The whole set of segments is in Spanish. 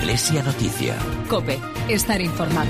Iglesia Noticia. COPE. Estar informado.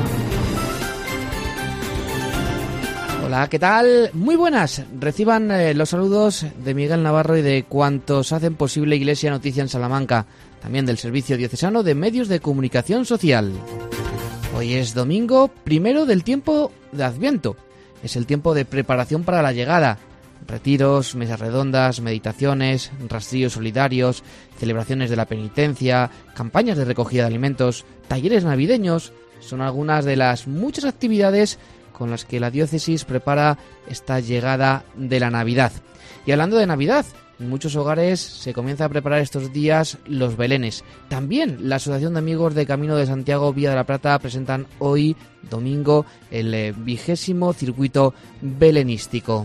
Hola, ¿qué tal? Muy buenas. Reciban los saludos de Miguel Navarro y de cuantos hacen posible Iglesia Noticia en Salamanca, también del Servicio Diocesano de Medios de Comunicación Social. Hoy es domingo primero del tiempo de Adviento. Es el tiempo de preparación para la llegada. Retiros, mesas redondas, meditaciones, rastrillos solidarios, celebraciones de la penitencia, campañas de recogida de alimentos, talleres navideños, son algunas de las muchas actividades con las que la diócesis prepara esta llegada de la Navidad. Y hablando de Navidad, en muchos hogares se comienza a preparar estos días los belenes. También la Asociación de Amigos de Camino de Santiago Vía de la Plata presentan hoy, domingo, el 20º circuito belenístico.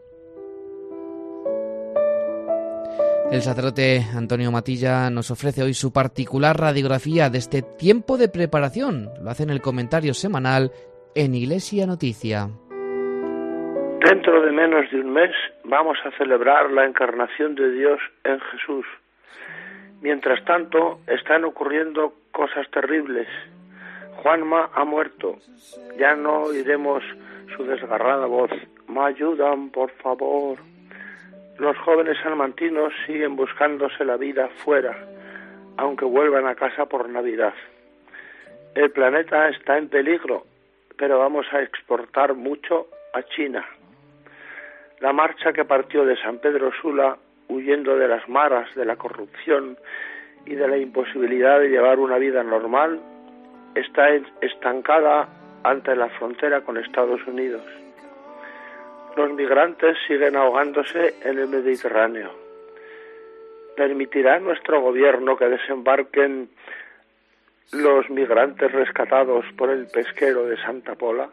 El sacerdote Antonio Matilla nos ofrece hoy su particular radiografía de este tiempo de preparación. Lo hace en el comentario semanal en Iglesia Noticia. Dentro de menos de un mes vamos a celebrar la encarnación de Dios en Jesús. Mientras tanto, están ocurriendo cosas terribles. Juanma ha muerto. Ya no oiremos su desgarrada voz. «Me ayudan, por favor». Los jóvenes salmantinos siguen buscándose la vida fuera, aunque vuelvan a casa por Navidad. El planeta está en peligro, pero vamos a exportar mucho a China. La marcha que partió de San Pedro Sula, huyendo de las maras, de la corrupción y de la imposibilidad de llevar una vida normal, está estancada ante la frontera con Estados Unidos. Los migrantes siguen ahogándose en el Mediterráneo. ¿Permitirá nuestro gobierno que desembarquen los migrantes rescatados por el pesquero de Santa Pola?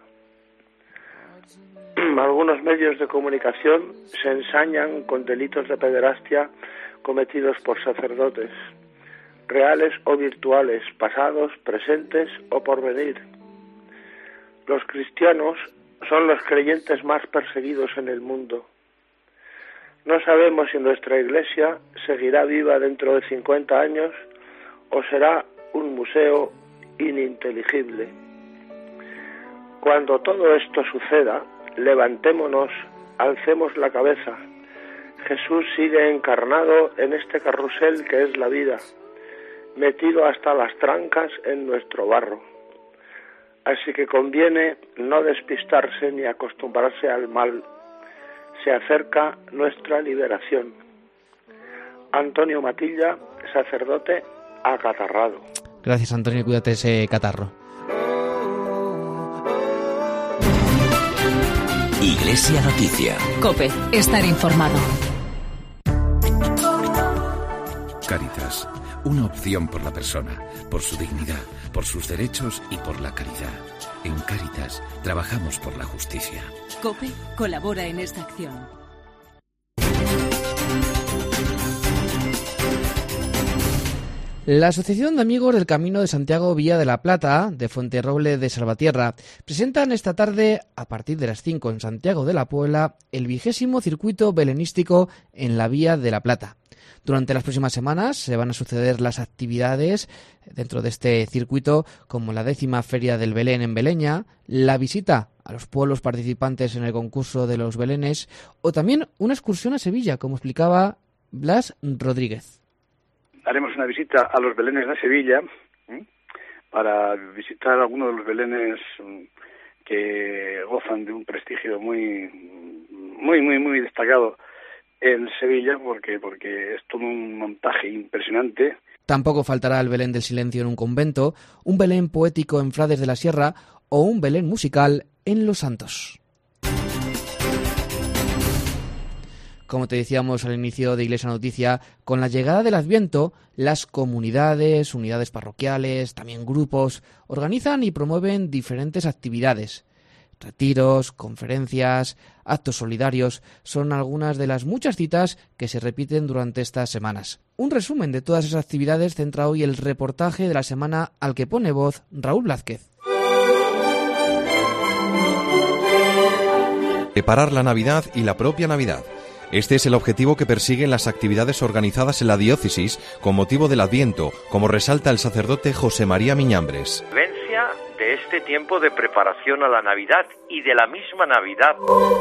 Algunos medios de comunicación se ensañan con delitos de pederastia cometidos por sacerdotes, reales o virtuales, pasados, presentes o por venir. Los cristianos son los creyentes más perseguidos en el mundo. No sabemos si nuestra Iglesia seguirá viva dentro de 50 años o será un museo ininteligible. Cuando todo esto suceda, levantémonos, alcemos la cabeza. Jesús sigue encarnado en este carrusel que es la vida, metido hasta las trancas en nuestro barro. Así que conviene no despistarse ni acostumbrarse al mal. Se acerca nuestra liberación. Antonio Matilla, sacerdote acatarrado. Gracias, Antonio, cuídate ese catarro. Iglesia Noticia. COPE. Estar informado. Cáritas. Una opción por la persona, por su dignidad, por sus derechos y por la caridad. En Cáritas trabajamos por la justicia. COPE colabora en esta acción. La Asociación de Amigos del Camino de Santiago Vía de la Plata, de Fuenterroble de Salvatierra, presentan esta tarde, a partir de las 5 en Santiago de la Puebla, el 20º circuito belenístico en la Vía de la Plata. Durante las próximas semanas se van a suceder las actividades dentro de este circuito, como la 10ª Feria del Belén en Beleña, la visita a los pueblos participantes en el concurso de los belenes o también una excursión a Sevilla, como explicaba Blas Rodríguez. Haremos una visita a los belenes de Sevilla para visitar algunos de los belenes que gozan de un prestigio muy destacado en Sevilla, porque es todo un montaje impresionante. Tampoco faltará el Belén del Silencio en un convento, un Belén poético en Frades de la Sierra o un Belén musical en Los Santos. Como te decíamos al inicio de Iglesia Noticia, con la llegada del Adviento, las comunidades, unidades parroquiales, también grupos, organizan y promueven diferentes actividades. Retiros, conferencias, actos solidarios son algunas de las muchas citas que se repiten durante estas semanas. Un resumen de todas esas actividades centra hoy el reportaje de la semana al que pone voz Raúl Blázquez. Preparar la Navidad y la propia Navidad. Este es el objetivo que persiguen las actividades organizadas en la diócesis con motivo del Adviento, como resalta el sacerdote José María Miñambres. Vivencia de este tiempo de preparación a la Navidad y de la misma Navidad.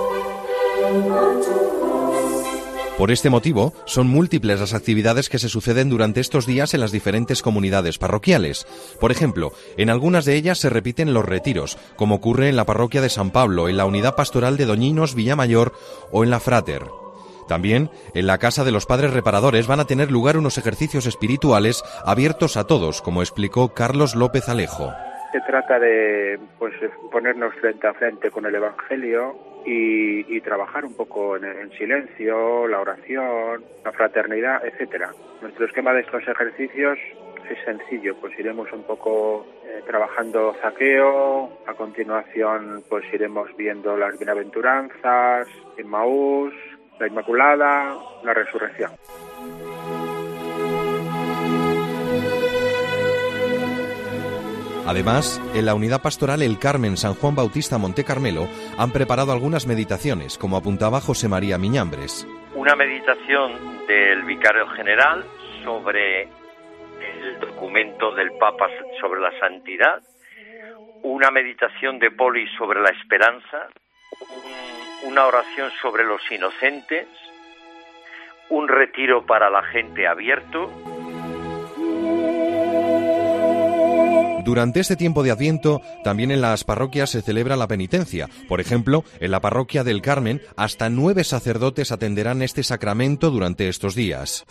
Por este motivo, son múltiples las actividades que se suceden durante estos días en las diferentes comunidades parroquiales. Por ejemplo, en algunas de ellas se repiten los retiros, como ocurre en la parroquia de San Pablo, en la unidad pastoral de Doñinos, Villamayor o en la Frater. También, en la Casa de los Padres Reparadores van a tener lugar unos ejercicios espirituales abiertos a todos, como explicó Carlos López Alejo. Se trata de ponernos frente a frente con el Evangelio y trabajar un poco en silencio, la oración, la fraternidad, etcétera. Nuestro esquema de estos ejercicios es sencillo, pues iremos un poco trabajando Zaqueo, a continuación pues iremos viendo las bienaventuranzas, Emmaús, la Inmaculada, la Resurrección. Además, en la unidad pastoral El Carmen San Juan Bautista Monte Carmelo han preparado algunas meditaciones, como apuntaba José María Miñambres. Una meditación del Vicario General sobre el documento del Papa sobre la santidad, una meditación de Poli sobre la esperanza, una oración sobre los inocentes, un retiro para la gente abierto. Durante este tiempo de Adviento, también en las parroquias se celebra la penitencia. Por ejemplo, en la parroquia del Carmen, hasta 9 sacerdotes atenderán este sacramento durante estos días.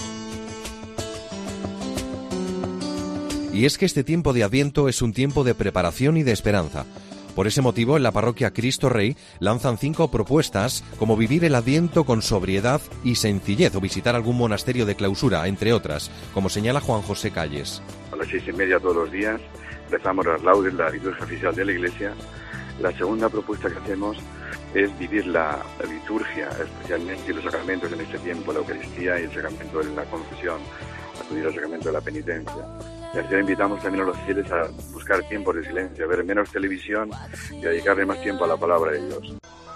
Y es que este tiempo de Adviento es un tiempo de preparación y de esperanza. Por ese motivo, en la parroquia Cristo Rey lanzan 5 propuestas, como vivir el Adviento con sobriedad y sencillez o visitar algún monasterio de clausura, entre otras, como señala Juan José Calles. A las 6:30 todos los días rezamos las laudes, la liturgia oficial de la Iglesia. La segunda propuesta que hacemos es vivir la liturgia, especialmente los sacramentos en este tiempo, la Eucaristía y el sacramento de la confesión, acudir al sacramento de la penitencia. Y así invitamos también a los fieles a buscar tiempos de silencio, a ver menos televisión y a dedicarle más tiempo a la palabra de Dios.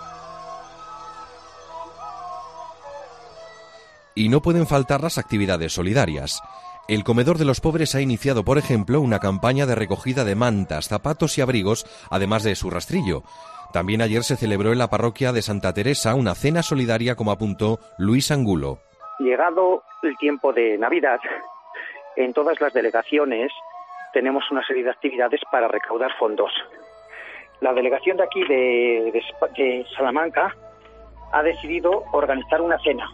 Y no pueden faltar las actividades solidarias. El Comedor de los Pobres ha iniciado, por ejemplo, una campaña de recogida de mantas, zapatos y abrigos, además de su rastrillo. También ayer se celebró en la parroquia de Santa Teresa una cena solidaria, como apuntó Luis Angulo. Llegado el tiempo de Navidad, en todas las delegaciones tenemos una serie de actividades para recaudar fondos. La delegación de aquí de Salamanca ha decidido organizar una cena.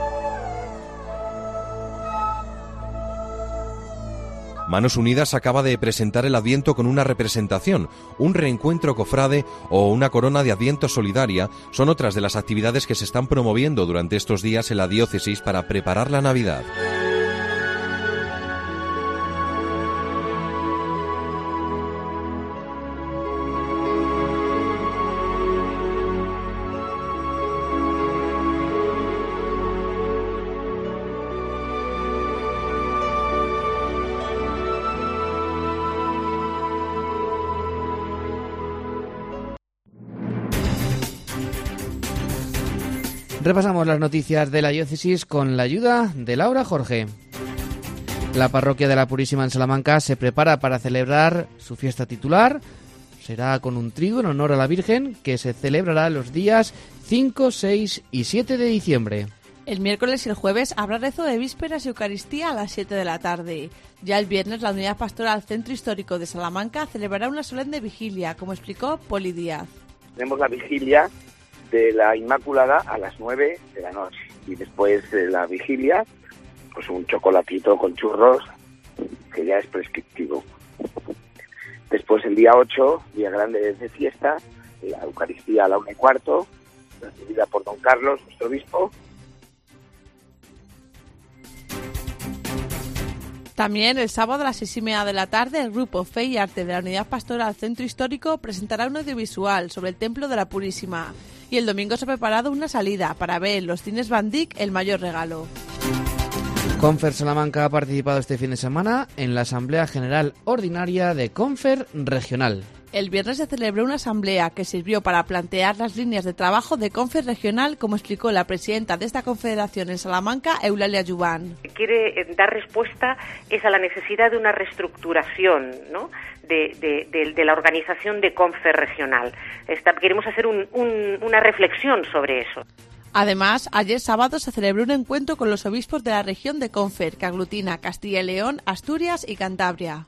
Manos Unidas acaba de presentar el Adviento con una representación, un reencuentro cofrade o una corona de Adviento solidaria son otras de las actividades que se están promoviendo durante estos días en la diócesis para preparar la Navidad. Repasamos las noticias de la diócesis con la ayuda de Laura Jorge. La parroquia de la Purísima en Salamanca se prepara para celebrar su fiesta titular. Será con un trigo en honor a la Virgen que se celebrará los días 5, 6 y 7 de diciembre. El miércoles y el jueves habrá rezo de vísperas y Eucaristía a las 7 de la tarde. Ya el viernes la Unidad Pastoral Centro Histórico de Salamanca celebrará una solemne vigilia, como explicó Poli Díaz. Tenemos la vigilia de la Inmaculada a las 9 de la noche y después de la vigilia pues un chocolatito con churros que ya es prescriptivo. Después el día 8, día grande de fiesta, la Eucaristía a la 1:15, recibida por don Carlos, nuestro obispo. También el sábado a las 6:30 de la tarde, el grupo Fe y Arte de la Unidad Pastoral Centro Histórico presentará un audiovisual sobre el Templo de la Purísima. Y el domingo se ha preparado una salida para ver en los cines Van Dyck El Mayor Regalo. Confer Salamanca ha participado este fin de semana en la Asamblea General Ordinaria de Confer Regional. El viernes se celebró una asamblea que sirvió para plantear las líneas de trabajo de Confer regional, como explicó la presidenta de esta confederación en Salamanca, Eulalia Jubán. Quiere dar respuesta es a la necesidad de una reestructuración, ¿no?, de la organización de Confer regional. Queremos hacer una reflexión sobre eso. Además, ayer sábado se celebró un encuentro con los obispos de la región de Confer, que aglutina Castilla y León, Asturias y Cantabria.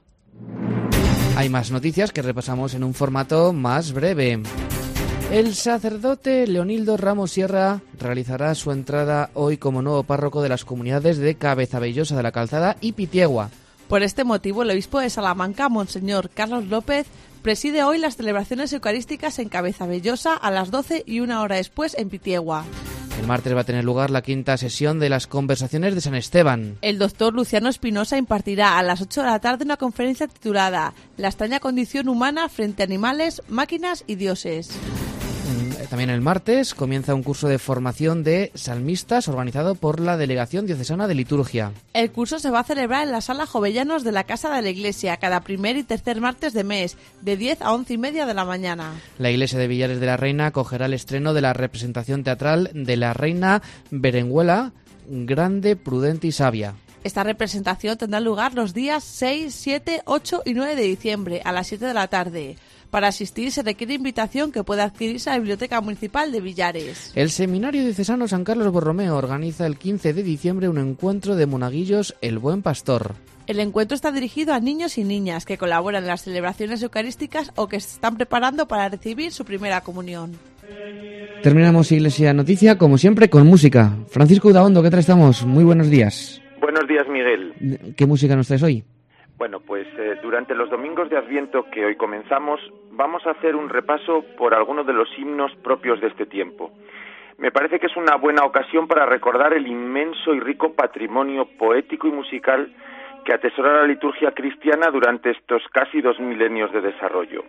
Hay más noticias que repasamos en un formato más breve. El sacerdote Leonildo Ramos Sierra realizará su entrada hoy como nuevo párroco de las comunidades de Cabezabellosa de la Calzada y Pitiegua. Por este motivo, el obispo de Salamanca, Monseñor Carlos López, preside hoy las celebraciones eucarísticas en Cabezabellosa a las 12 y una hora después en Pitiegua. El martes va a tener lugar la quinta sesión de las conversaciones de San Esteban. El doctor Luciano Espinosa impartirá a las 8 de la tarde una conferencia titulada La extraña condición humana frente a animales, máquinas y dioses. También el martes comienza un curso de formación de salmistas organizado por la Delegación Diocesana de Liturgia. El curso se va a celebrar en la Sala Jovellanos de la Casa de la Iglesia cada primer y tercer martes de mes, de 10 a 11:30 de la mañana. La Iglesia de Villares de la Reina acogerá el estreno de la representación teatral de la Reina Berenguela, Grande, Prudente y Sabia. Esta representación tendrá lugar los días 6, 7, 8 y 9 de diciembre a las 7 de la tarde. Para asistir se requiere invitación que puede adquirirse a la Biblioteca Municipal de Villares. El Seminario Diocesano San Carlos Borromeo organiza el 15 de diciembre un encuentro de monaguillos El Buen Pastor. El encuentro está dirigido a niños y niñas que colaboran en las celebraciones eucarísticas o que se están preparando para recibir su primera comunión. Terminamos Iglesia Noticia, como siempre, con música. Francisco Udaondo, ¿qué tal estamos? Muy buenos días. Buenos días, Miguel. ¿Qué música nos traes hoy? Bueno, pues durante los domingos de Adviento que hoy comenzamos, vamos a hacer un repaso por algunos de los himnos propios de este tiempo. Me parece que es una buena ocasión para recordar el inmenso y rico patrimonio poético y musical que atesora la liturgia cristiana durante estos casi 2 milenios de desarrollo.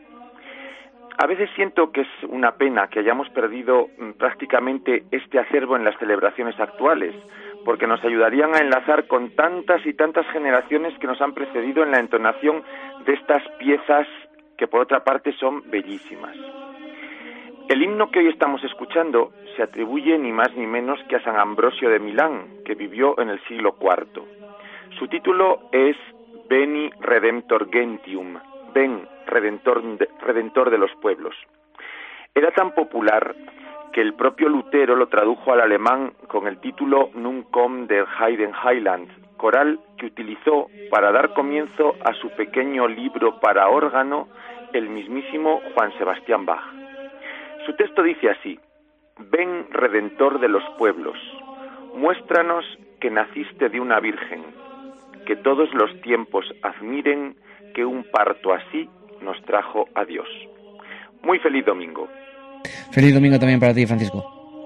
A veces siento que es una pena que hayamos perdido prácticamente este acervo en las celebraciones actuales, porque nos ayudarían a enlazar con tantas y tantas generaciones que nos han precedido en la entonación de estas piezas que por otra parte son bellísimas. El himno que hoy estamos escuchando se atribuye ni más ni menos que a San Ambrosio de Milán, que vivió en el siglo IV. Su título es Veni Redemptor Gentium, ven, redentor de los pueblos. Era tan popular que el propio Lutero lo tradujo al alemán con el título Nun kommt der Heiden Heiland, coral que utilizó para dar comienzo a su pequeño libro para órgano, el mismísimo Juan Sebastián Bach. Su texto dice así: Ven, Redentor de los pueblos, muéstranos que naciste de una virgen, que todos los tiempos admiren que un parto así nos trajo a Dios. Muy feliz domingo. Feliz domingo también para ti, Francisco.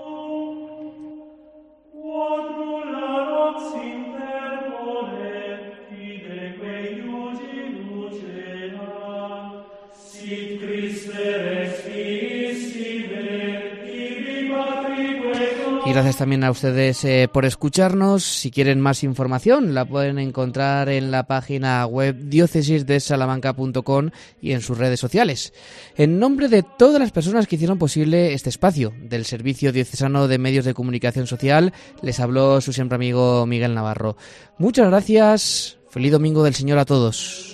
Y gracias también a ustedes por escucharnos. Si quieren más información, la pueden encontrar en la página web diócesisdesalamanca.com y en sus redes sociales. En nombre de todas las personas que hicieron posible este espacio del Servicio Diocesano de Medios de Comunicación Social, les habló su siempre amigo Miguel Navarro. Muchas gracias. Feliz Domingo del Señor a todos.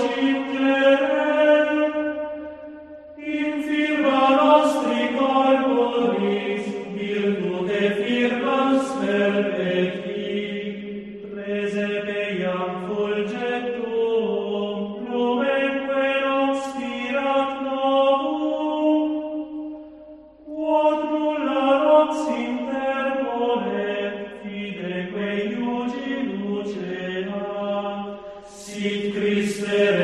In firma nostri corpo Sit Christe